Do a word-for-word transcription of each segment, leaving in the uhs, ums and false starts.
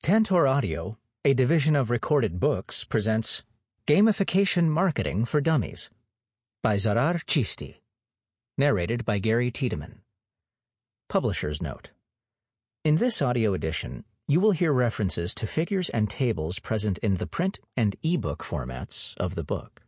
Tantor Audio, a division of Recorded Books, presents Gamification Marketing for Dummies by Zarar Chisti, narrated by Gary Tiedemann. Publisher's Note: in this audio edition, you will hear references to figures and tables present in the print and e-book formats of the book.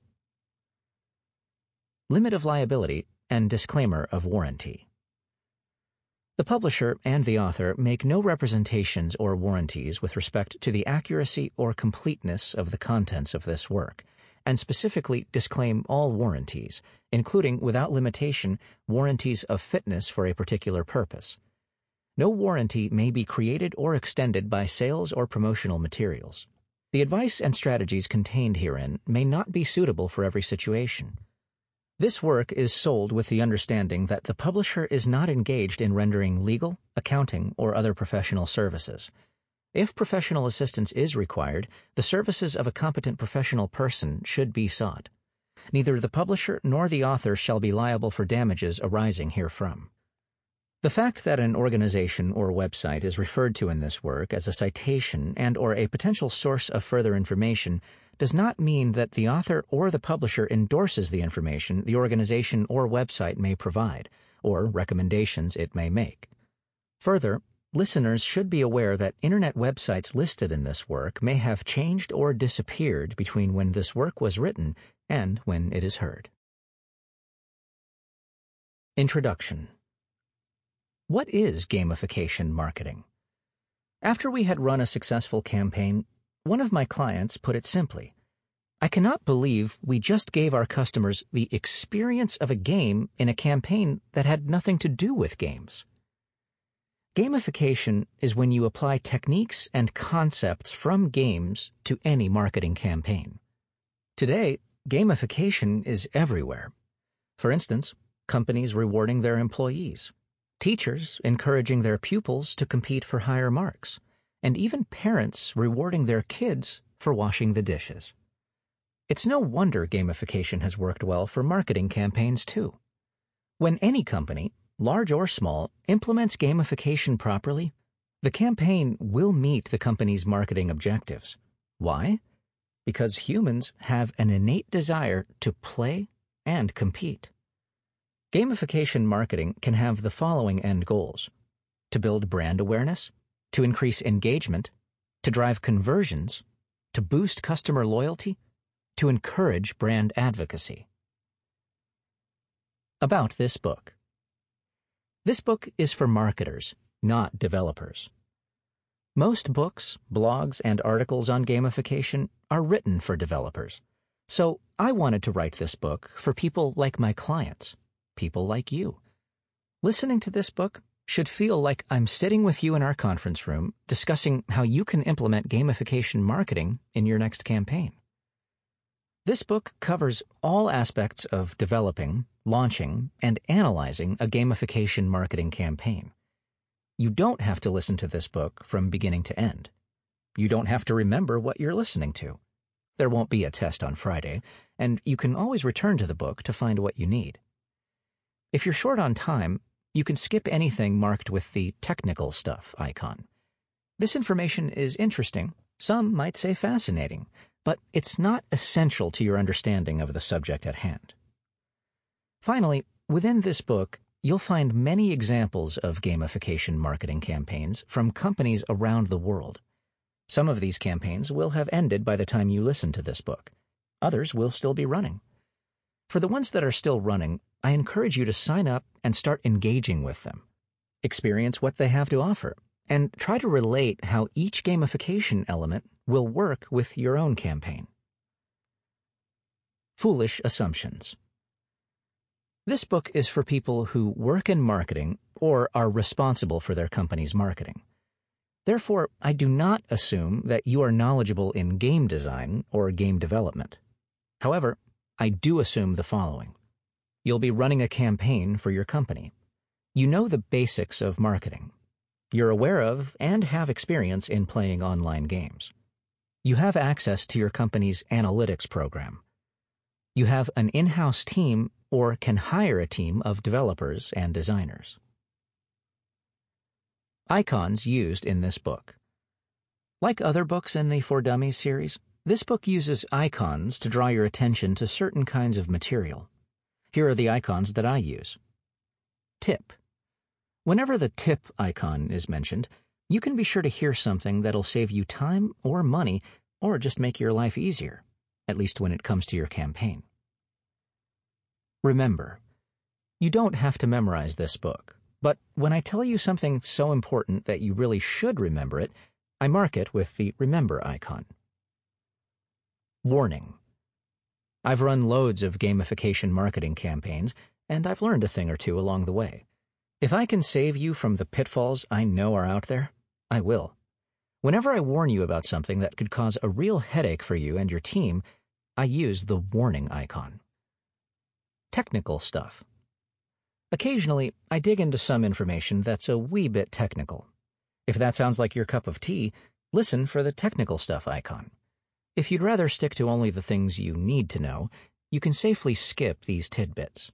Limit of liability and disclaimer of warranty. The publisher and the author make no representations or warranties with respect to the accuracy or completeness of the contents of this work, and specifically disclaim all warranties, including, without limitation, warranties of fitness for a particular purpose. No warranty may be created or extended by sales or promotional materials. The advice and strategies contained herein may not be suitable for every situation. This work is sold with the understanding that the publisher is not engaged in rendering legal, accounting, or other professional services. If professional assistance is required, the services of a competent professional person should be sought. Neither the publisher nor the author shall be liable for damages arising herefrom. The fact that an organization or website is referred to in this work as a citation and or a potential source of further information does not mean that the author or the publisher endorses the information the organization or website may provide, or recommendations it may make. Further, listeners should be aware that internet websites listed in this work may have changed or disappeared between when this work was written and when it is heard. Introduction. What is gamification marketing? After we had run a successful campaign, one of my clients put it simply: I cannot believe we just gave our customers the experience of a game in a campaign that had nothing to do with games. Gamification is when you apply techniques and concepts from games to any marketing campaign. Today, gamification is everywhere. For instance, companies rewarding their employees, teachers encouraging their pupils to compete for higher marks, and even parents rewarding their kids for washing the dishes. It's no wonder gamification has worked well for marketing campaigns too. When any company, large or small, implements gamification properly, the campaign will meet the company's marketing objectives. Why? Because humans have an innate desire to play and compete. Gamification marketing can have the following end goals: to build brand awareness, to increase engagement, to drive conversions, to boost customer loyalty, to encourage brand advocacy. About this book. This book is for marketers, not developers. Most books, blogs, and articles on gamification are written for developers, so I wanted to write this book for people like my clients, people like you. Listening to this book should feel like I'm sitting with you in our conference room discussing how you can implement gamification marketing in your next campaign. This book covers all aspects of developing, launching, and analyzing a gamification marketing campaign. You don't have to listen to this book from beginning to end. You don't have to remember what you're listening to. There won't be a test on Friday, and you can always return to the book to find what you need. If you're short on time, you can skip anything marked with the technical stuff icon. This information is interesting, some might say fascinating, but it's not essential to your understanding of the subject at hand. Finally, within this book, you'll find many examples of gamification marketing campaigns from companies around the world. Some of these campaigns will have ended by the time you listen to this book. Others will still be running. For the ones that are still running, I encourage you to sign up and start engaging with them. Experience what they have to offer, and try to relate how each gamification element will work with your own campaign. Foolish Assumptions. This book is for people who work in marketing or are responsible for their company's marketing. Therefore, I do not assume that you are knowledgeable in game design or game development. However, I do assume the following. You'll be running a campaign for your company. You know the basics of marketing. You're aware of and have experience in playing online games. You have access to your company's analytics program. You have an in-house team or can hire a team of developers and designers. Icons used in this book. Like other books in the For Dummies series, this book uses icons to draw your attention to certain kinds of material. Here are the icons that I use. Tip. Whenever the tip icon is mentioned, you can be sure to hear something that'll save you time or money or just make your life easier, at least when it comes to your campaign. Remember. You don't have to memorize this book, but when I tell you something so important that you really should remember it, I mark it with the Remember icon. Warning. I've run loads of gamification marketing campaigns, and I've learned a thing or two along the way. If I can save you from the pitfalls I know are out there, I will. Whenever I warn you about something that could cause a real headache for you and your team, I use the warning icon. Technical stuff. Occasionally, I dig into some information that's a wee bit technical. If that sounds like your cup of tea, listen for the technical stuff icon. If you'd rather stick to only the things you need to know, you can safely skip these tidbits.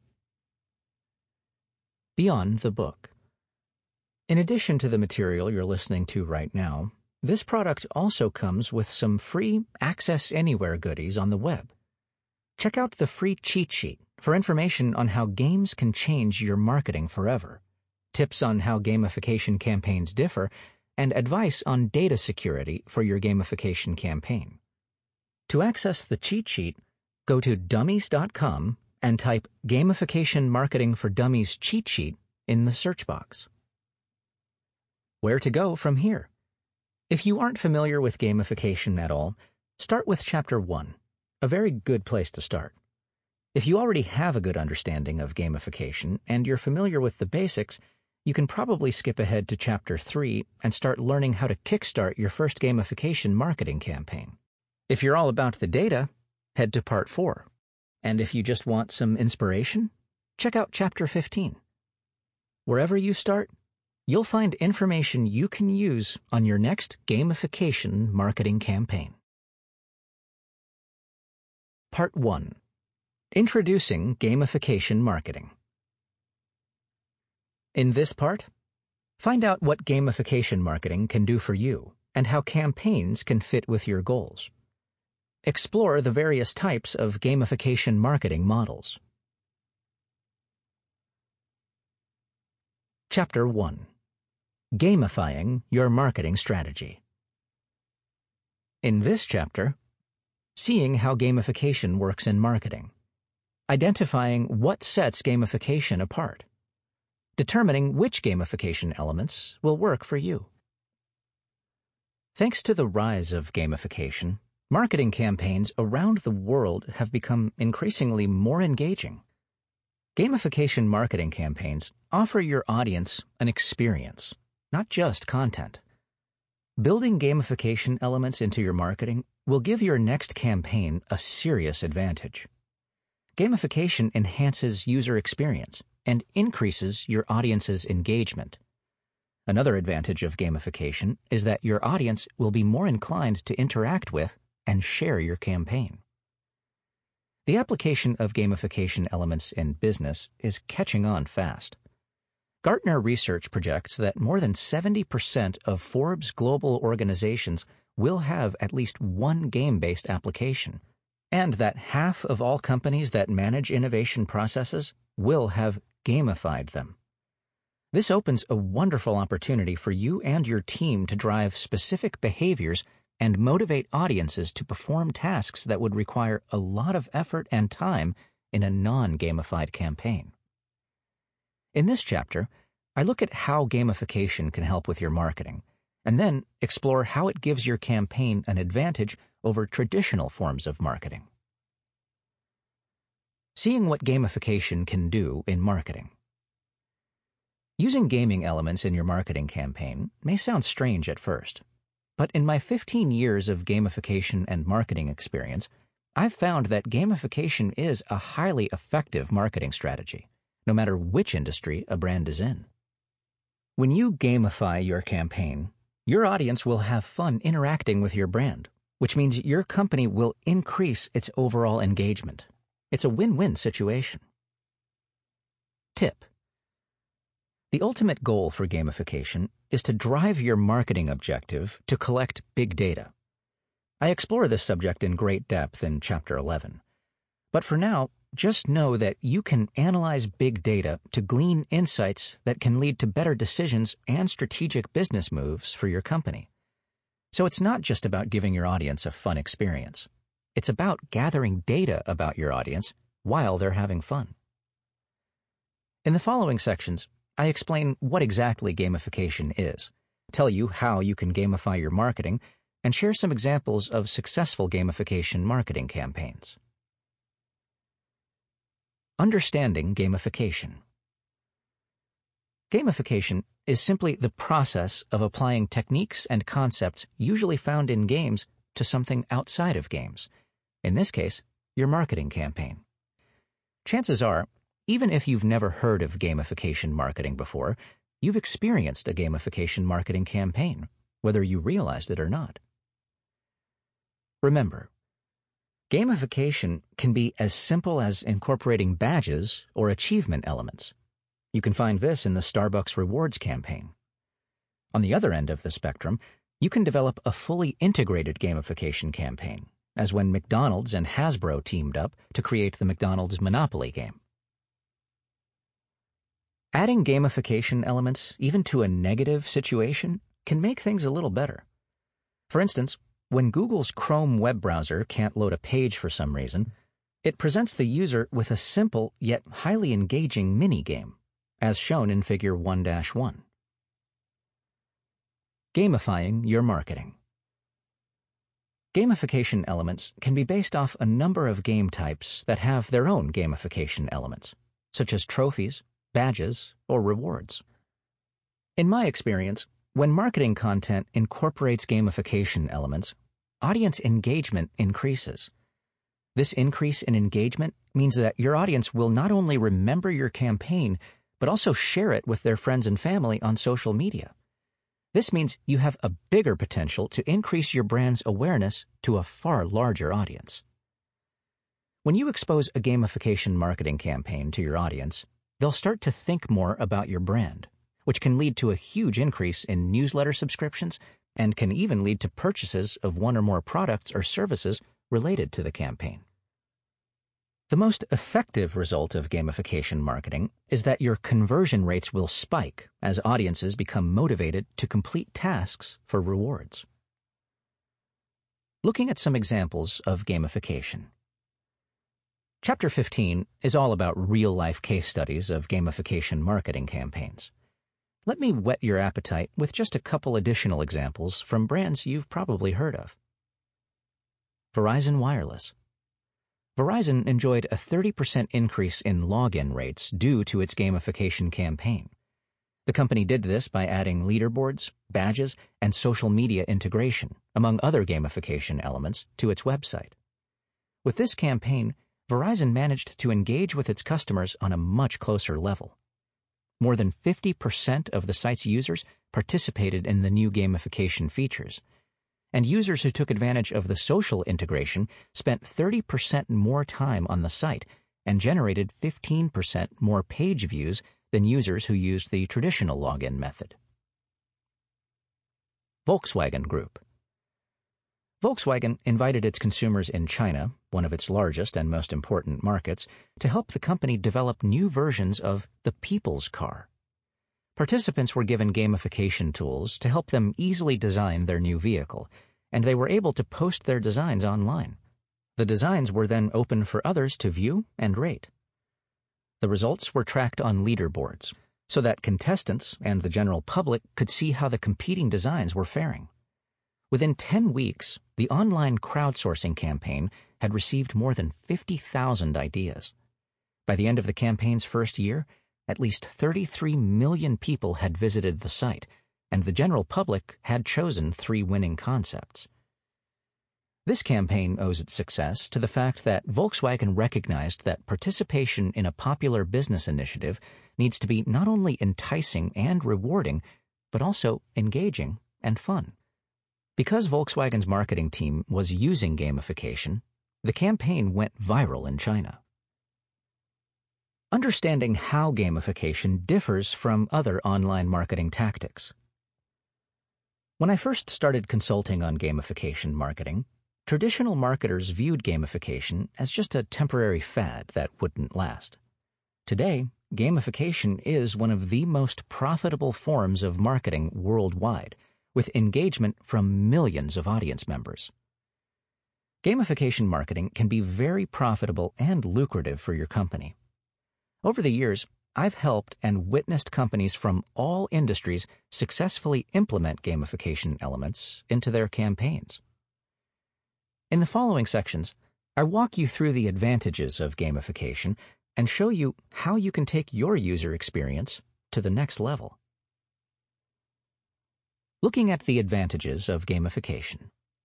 Beyond the book. In addition to the material you're listening to right now, this product also comes with some free Access Anywhere goodies on the web. Check out the free cheat sheet for information on how games can change your marketing forever, tips on how gamification campaigns differ, and advice on data security for your gamification campaign. To access the cheat sheet, go to dummies dot com and type Gamification Marketing for Dummies cheat sheet in the search box. Where to go from here? If you aren't familiar with gamification at all, start with Chapter one, a very good place to start. If you already have a good understanding of gamification and you're familiar with the basics, you can probably skip ahead to Chapter three and start learning how to kickstart your first gamification marketing campaign. If you're all about the data, head to Part four. And if you just want some inspiration, check out Chapter fifteen. Wherever you start, you'll find information you can use on your next gamification marketing campaign. Part one. Introducing Gamification Marketing. In this part, find out what gamification marketing can do for you and how campaigns can fit with your goals. Explore the various types of gamification marketing models. Chapter one. Gamifying Your Marketing Strategy. In this chapter, seeing how gamification works in marketing, identifying what sets gamification apart, determining which gamification elements will work for you. Thanks to the rise of gamification, marketing campaigns around the world have become increasingly more engaging. Gamification marketing campaigns offer your audience an experience, not just content. Building gamification elements into your marketing will give your next campaign a serious advantage. Gamification enhances user experience and increases your audience's engagement. Another advantage of gamification is that your audience will be more inclined to interact with and share your campaign. The application of gamification elements in business is catching on fast. Gartner research projects that more than seventy percent of Forbes global organizations will have at least one game-based application, and that half of all companies that manage innovation processes will have gamified them. This opens a wonderful opportunity for you and your team to drive specific behaviors and motivate audiences to perform tasks that would require a lot of effort and time in a non-gamified campaign. In this chapter, I look at how gamification can help with your marketing, and then explore how it gives your campaign an advantage over traditional forms of marketing. Seeing what gamification can do in marketing. Using gaming elements in your marketing campaign may sound strange at first, but in my fifteen years of gamification and marketing experience, I've found that gamification is a highly effective marketing strategy, no matter which industry a brand is in. When you gamify your campaign, your audience will have fun interacting with your brand, which means your company will increase its overall engagement. It's a win-win situation. Tip. The ultimate goal for gamification is to drive your marketing objective to collect big data. I explore this subject in great depth in Chapter eleven. But for now, just know that you can analyze big data to glean insights that can lead to better decisions and strategic business moves for your company. So it's not just about giving your audience a fun experience. It's about gathering data about your audience while they're having fun. In the following sections, I explain what exactly gamification is, tell you how you can gamify your marketing, and share some examples of successful gamification marketing campaigns. Understanding gamification. Gamification is simply the process of applying techniques and concepts usually found in games to something outside of games, in this case, your marketing campaign. Chances are, even if you've never heard of gamification marketing before, you've experienced a gamification marketing campaign, whether you realized it or not. Remember, gamification can be as simple as incorporating badges or achievement elements. You can find this in the Starbucks Rewards campaign. On the other end of the spectrum, you can develop a fully integrated gamification campaign, as when McDonald's and Hasbro teamed up to create the McDonald's Monopoly game. Adding gamification elements, even to a negative situation, can make things a little better. For instance, when Google's Chrome web browser can't load a page for some reason, it presents the user with a simple yet highly engaging mini-game, as shown in Figure one dash one. Gamifying your marketing. Gamification elements can be based off a number of game types that have their own gamification elements, such as trophies, badges, or rewards. In my experience, when marketing content incorporates gamification elements, audience engagement increases. This increase in engagement means that your audience will not only remember your campaign, but also share it with their friends and family on social media. This means you have a bigger potential to increase your brand's awareness to a far larger audience. When you expose a gamification marketing campaign to your audience, they'll start to think more about your brand, which can lead to a huge increase in newsletter subscriptions and can even lead to purchases of one or more products or services related to the campaign. The most effective result of gamification marketing is that your conversion rates will spike as audiences become motivated to complete tasks for rewards. Looking at some examples of gamification. Chapter fifteen is all about real-life case studies of gamification marketing campaigns. Let me whet your appetite with just a couple additional examples from brands you've probably heard of. Verizon Wireless. Verizon enjoyed a thirty percent increase in login rates due to its gamification campaign. The company did this by adding leaderboards, badges, and social media integration, among other gamification elements, to its website. With this campaign, Verizon managed to engage with its customers on a much closer level. More than fifty percent of the site's users participated in the new gamification features, and users who took advantage of the social integration spent thirty percent more time on the site and generated fifteen percent more page views than users who used the traditional login method. Volkswagen Group. Volkswagen invited its consumers in China, one of its largest and most important markets, to help the company develop new versions of the people's car. Participants were given gamification tools to help them easily design their new vehicle, and they were able to post their designs online. The designs were then open for others to view and rate. The results were tracked on leaderboards, so that contestants and the general public could see how the competing designs were faring. Within ten weeks, the online crowdsourcing campaign had received more than fifty thousand ideas. By the end of the campaign's first year, at least thirty-three million people had visited the site, and the general public had chosen three winning concepts. This campaign owes its success to the fact that Volkswagen recognized that participation in a popular business initiative needs to be not only enticing and rewarding, but also engaging and fun. Because Volkswagen's marketing team was using gamification, the campaign went viral in China. Understanding how gamification differs from other online marketing tactics. When I first started consulting on gamification marketing, traditional marketers viewed gamification as just a temporary fad that wouldn't last. Today, gamification is one of the most profitable forms of marketing worldwide, with engagement from millions of audience members. Gamification marketing can be very profitable and lucrative for your company. Over the years, I've helped and witnessed companies from all industries successfully implement gamification elements into their campaigns. In the following sections, I walk you through the advantages of gamification and show you how you can take your user experience to the next level. Looking at the advantages of gamification.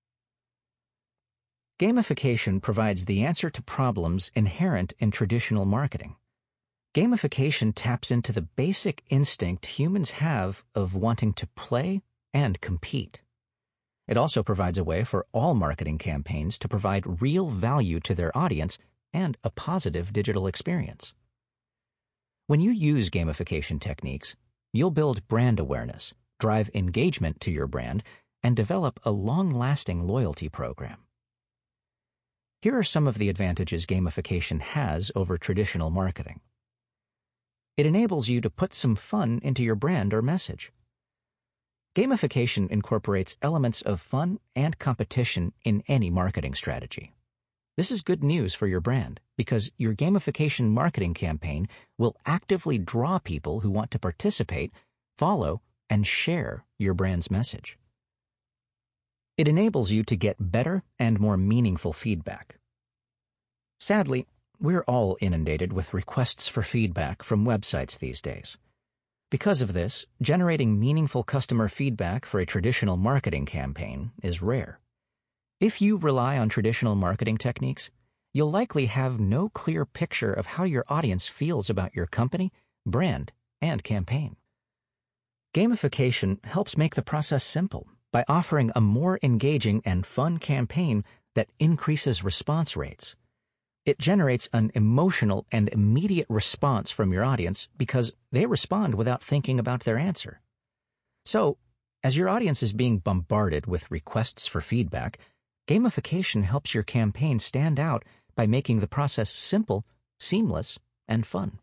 Gamification provides the answer to problems inherent in traditional marketing. Gamification taps into the basic instinct humans have of wanting to play and compete. It also provides a way for all marketing campaigns to provide real value to their audience and a positive digital experience. When you use gamification techniques, you'll build brand awareness, drive engagement to your brand, and develop a long-lasting loyalty program. Here are some of the advantages gamification has over traditional marketing. It enables you to put some fun into your brand or message. Gamification incorporates elements of fun and competition in any marketing strategy. This is good news for your brand because your gamification marketing campaign will actively draw people who want to participate, follow, and share your brand's message. It enables you to get better and more meaningful feedback. Sadly, we're all inundated with requests for feedback from websites these days. Because of this, generating meaningful customer feedback for a traditional marketing campaign is rare. If you rely on traditional marketing techniques, you'll likely have no clear picture of how your audience feels about your company, brand, and campaign. Gamification helps make the process simple by offering a more engaging and fun campaign that increases response rates. It generates an emotional and immediate response from your audience because they respond without thinking about their answer. So, as your audience is being bombarded with requests for feedback, gamification helps your campaign stand out by making the process simple, seamless, and fun.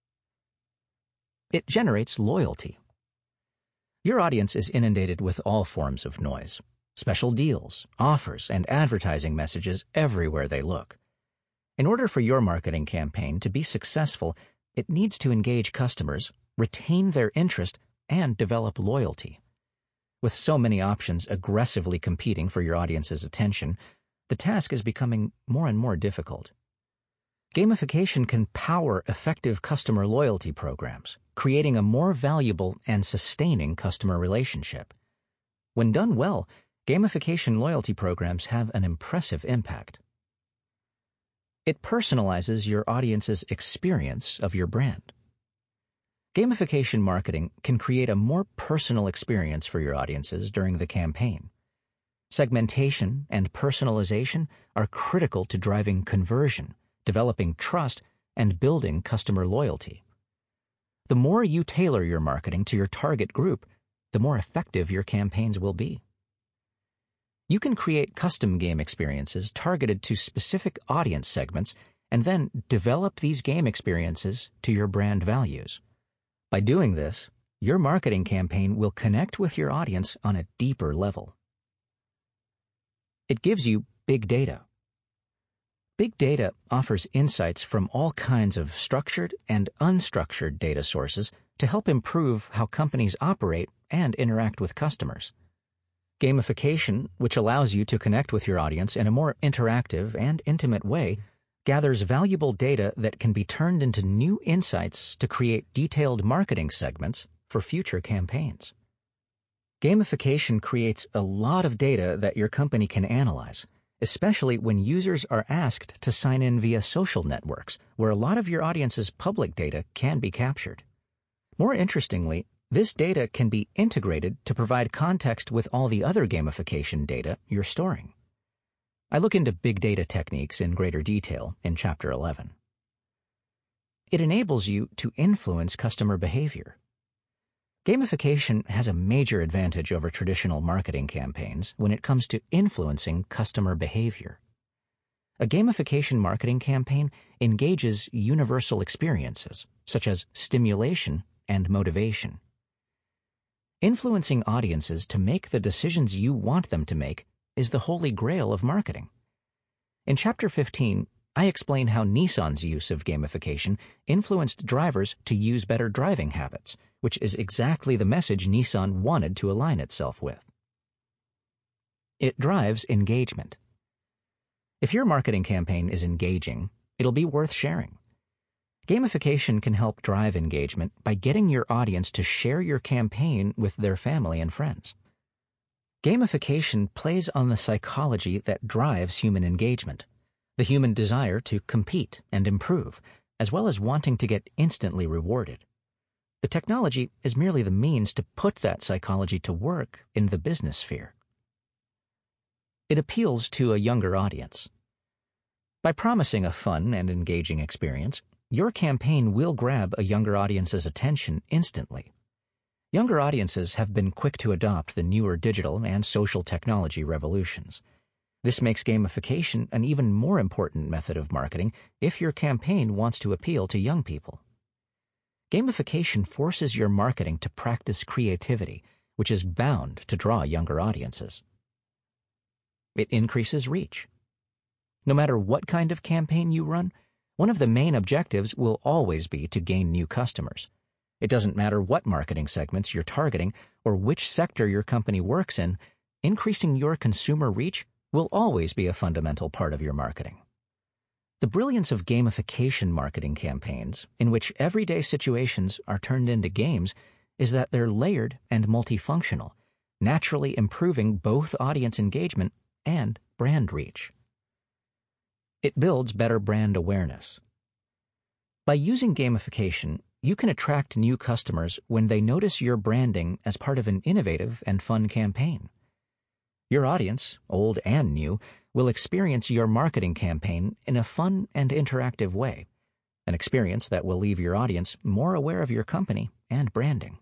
It generates loyalty. Your audience is inundated with all forms of noise, special deals, offers, and advertising messages everywhere they look. In order for your marketing campaign to be successful, it needs to engage customers, retain their interest, and develop loyalty. With so many options aggressively competing for your audience's attention, the task is becoming more and more difficult. Gamification can power effective customer loyalty programs, creating a more valuable and sustaining customer relationship. When done well, gamification loyalty programs have an impressive impact. It personalizes your audience's experience of your brand. Gamification marketing can create a more personal experience for your audiences during the campaign. Segmentation and personalization are critical to driving conversion, developing trust, and building customer loyalty. The more you tailor your marketing to your target group, the more effective your campaigns will be. You can create custom game experiences targeted to specific audience segments and then develop these game experiences to your brand values. By doing this, your marketing campaign will connect with your audience on a deeper level. It gives you big data. Big data offers insights from all kinds of structured and unstructured data sources to help improve how companies operate and interact with customers. Gamification, which allows you to connect with your audience in a more interactive and intimate way, gathers valuable data that can be turned into new insights to create detailed marketing segments for future campaigns. Gamification creates a lot of data that your company can analyze, especially when users are asked to sign in via social networks, where a lot of your audience's public data can be captured. More interestingly, this data can be integrated to provide context with all the other gamification data you're storing. I look into big data techniques in greater detail in Chapter eleven. It enables you to influence customer behavior. Gamification has a major advantage over traditional marketing campaigns when it comes to influencing customer behavior. A gamification marketing campaign engages universal experiences, such as stimulation and motivation. Influencing audiences to make the decisions you want them to make is the holy grail of marketing. In Chapter fifteen, I explain how Nissan's use of gamification influenced drivers to use better driving habits, which is exactly the message Nissan wanted to align itself with. It drives engagement. If your marketing campaign is engaging, it'll be worth sharing. Gamification can help drive engagement by getting your audience to share your campaign with their family and friends. Gamification plays on the psychology that drives human engagement, the human desire to compete and improve, as well as wanting to get instantly rewarded. The technology is merely the means to put that psychology to work in the business sphere. It appeals to a younger audience. By promising a fun and engaging experience, your campaign will grab a younger audience's attention instantly. Younger audiences have been quick to adopt the newer digital and social technology revolutions. This makes gamification an even more important method of marketing if your campaign wants to appeal to young people. Gamification forces your marketing to practice creativity, which is bound to draw younger audiences. It increases reach. No matter what kind of campaign you run, one of the main objectives will always be to gain new customers. It doesn't matter what marketing segments you're targeting or which sector your company works in, increasing your consumer reach will always be a fundamental part of your marketing. The brilliance of gamification marketing campaigns, in which everyday situations are turned into games, is that they're layered and multifunctional, naturally improving both audience engagement and brand reach. It builds better brand awareness. By using gamification, you can attract new customers when they notice your branding as part of an innovative and fun campaign. Your audience, old and new, will experience your marketing campaign in a fun and interactive way, an experience that will leave your audience more aware of your company and branding.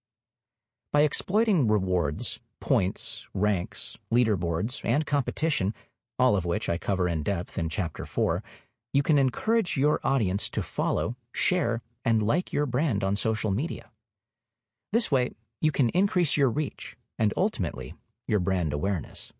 By exploiting rewards, points, ranks, leaderboards, and competition, all of which I cover in depth in Chapter four, you can encourage your audience to follow, share, and like your brand on social media. This way, you can increase your reach and ultimately your brand awareness.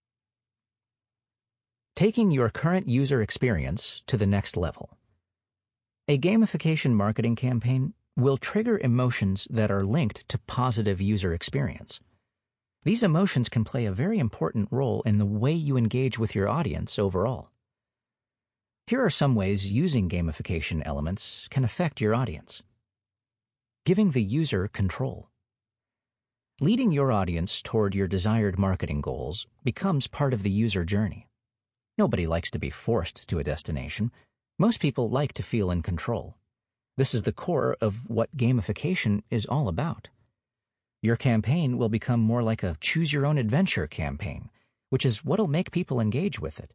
Taking your current user experience to the next level. A gamification marketing campaign will trigger emotions that are linked to positive user experience. These emotions can play a very important role in the way you engage with your audience overall. Here are some ways using gamification elements can affect your audience. Giving the user control. Leading your audience toward your desired marketing goals becomes part of the user journey. Nobody likes to be forced to a destination. Most people like to feel in control. This is the core of what gamification is all about. Your campaign will become more like a choose-your-own-adventure campaign, which is what'll make people engage with it.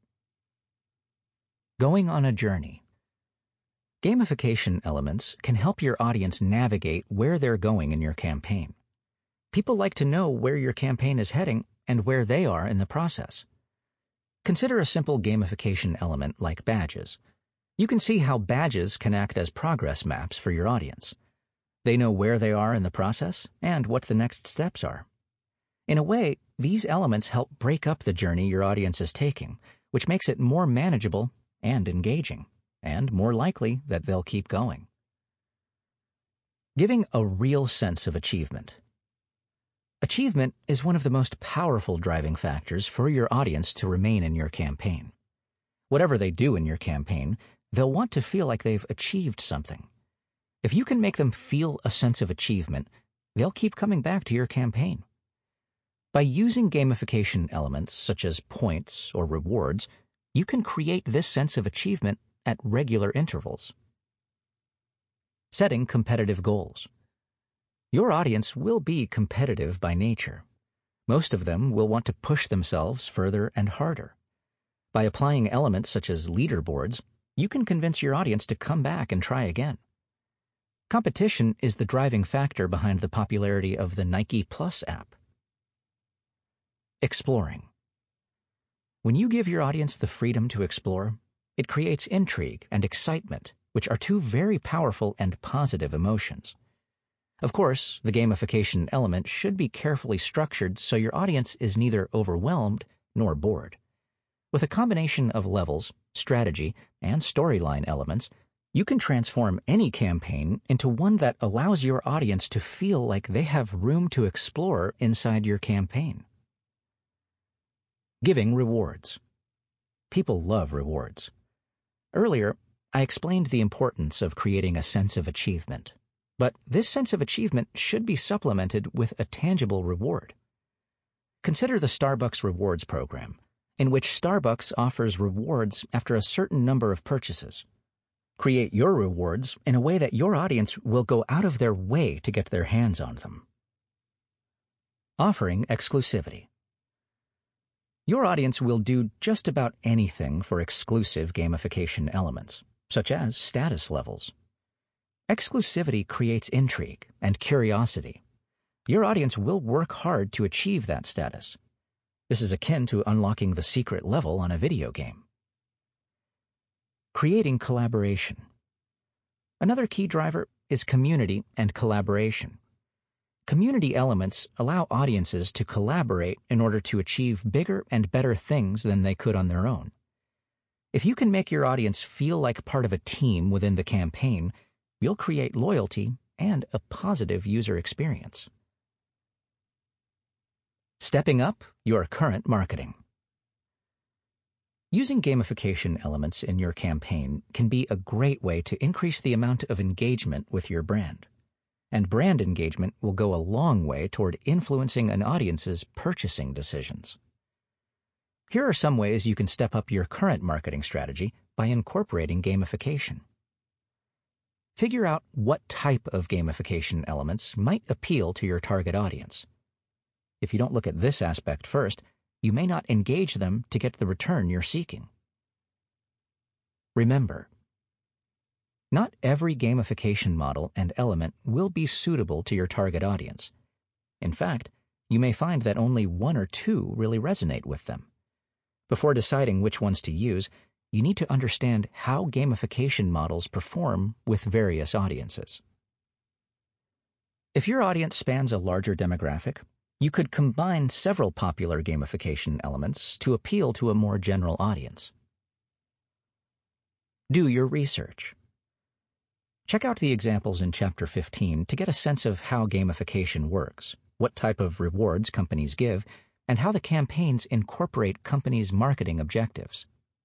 Going on a journey. Gamification elements can help your audience navigate where they're going in your campaign. People like to know where your campaign is heading and where they are in the process. Consider a simple gamification element like badges. You can see how badges can act as progress maps for your audience. They know where they are in the process and what the next steps are. In a way, these elements help break up the journey your audience is taking, which makes it more manageable and engaging, and more likely that they'll keep going. Giving a real sense of achievement. Achievement is one of the most powerful driving factors for your audience to remain in your campaign. Whatever they do in your campaign, they'll want to feel like they've achieved something. If you can make them feel a sense of achievement, they'll keep coming back to your campaign. By using gamification elements such as points or rewards, you can create this sense of achievement at regular intervals. Setting competitive goals. Your audience will be competitive by nature. Most of them will want to push themselves further and harder. By applying elements such as leaderboards, you can convince your audience to come back and try again. Competition is the driving factor behind the popularity of the Nike Plus app. Exploring. When you give your audience the freedom to explore, it creates intrigue and excitement, which are two very powerful and positive emotions. Of course, the gamification element should be carefully structured so your audience is neither overwhelmed nor bored. With a combination of levels, strategy, and storyline elements, you can transform any campaign into one that allows your audience to feel like they have room to explore inside your campaign. Giving rewards. People love rewards. Earlier, I explained the importance of creating a sense of achievement, but this sense of achievement should be supplemented with a tangible reward. Consider the Starbucks Rewards program, in which Starbucks offers rewards after a certain number of purchases. Create your rewards in a way that your audience will go out of their way to get their hands on them. Offering exclusivity. Your audience will do just about anything for exclusive gamification elements, such as status levels. Exclusivity creates intrigue and curiosity. Your audience will work hard to achieve that status. This is akin to unlocking the secret level on a video game. Creating collaboration. Another key driver is community and collaboration. Community elements allow audiences to collaborate in order to achieve bigger and better things than they could on their own. If you can make your audience feel like part of a team within the campaign, you'll create loyalty and a positive user experience. Stepping up your current marketing. Using gamification elements in your campaign can be a great way to increase the amount of engagement with your brand. And brand engagement will go a long way toward influencing an audience's purchasing decisions. Here are some ways you can step up your current marketing strategy by incorporating gamification. Figure out what type of gamification elements might appeal to your target audience. If you don't look at this aspect first, you may not engage them to get the return you're seeking. Remember, not every gamification model and element will be suitable to your target audience. In fact, you may find that only one or two really resonate with them. Before deciding which ones to use, you need to understand how gamification models perform with various audiences. If your audience spans a larger demographic, you could combine several popular gamification elements to appeal to a more general audience. Do your research. Check out the examples in Chapter fifteen to get a sense of how gamification works, what type of rewards companies give, and how the campaigns incorporate companies' marketing objectives.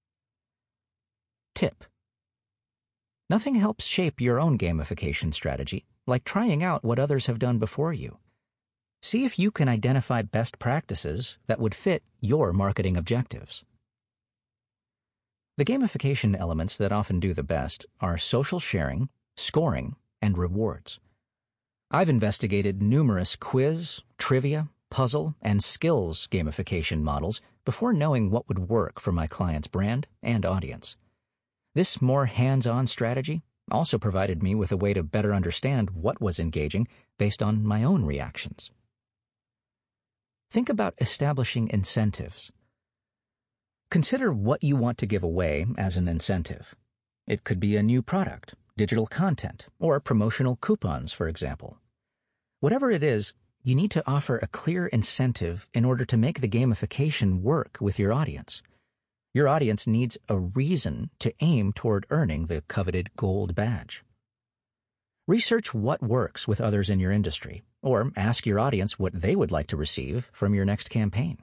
Tip: nothing helps shape your own gamification strategy like trying out what others have done before you. See if you can identify best practices that would fit your marketing objectives. The gamification elements that often do the best are social sharing, scoring, and rewards. I've investigated numerous quiz, trivia, puzzle, and skills gamification models before knowing what would work for my client's brand and audience. This more hands-on strategy also provided me with a way to better understand what was engaging based on my own reactions. Think about establishing incentives. Consider what you want to give away as an incentive. It could be a new product, digital content, or promotional coupons, for example. Whatever it is, you need to offer a clear incentive in order to make the gamification work with your audience. Your audience needs a reason to aim toward earning the coveted gold badge. Research what works with others in your industry, or ask your audience what they would like to receive from your next campaign.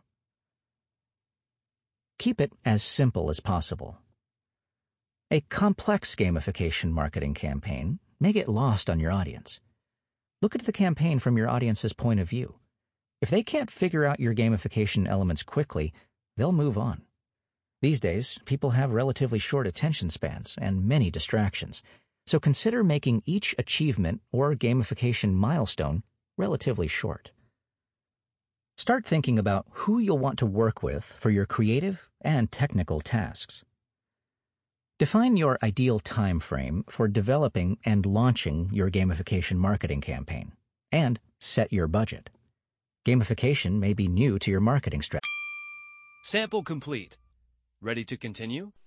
Keep it as simple as possible. A complex gamification marketing campaign may get lost on your audience. Look at the campaign from your audience's point of view. If they can't figure out your gamification elements quickly, they'll move on. These days, people have relatively short attention spans and many distractions, so consider making each achievement or gamification milestone relatively short. Start thinking about who you'll want to work with for your creative and technical tasks. Define your ideal time frame for developing and launching your gamification marketing campaign, and set your budget. Gamification may be new to your marketing strategy. Sample complete. Ready to continue?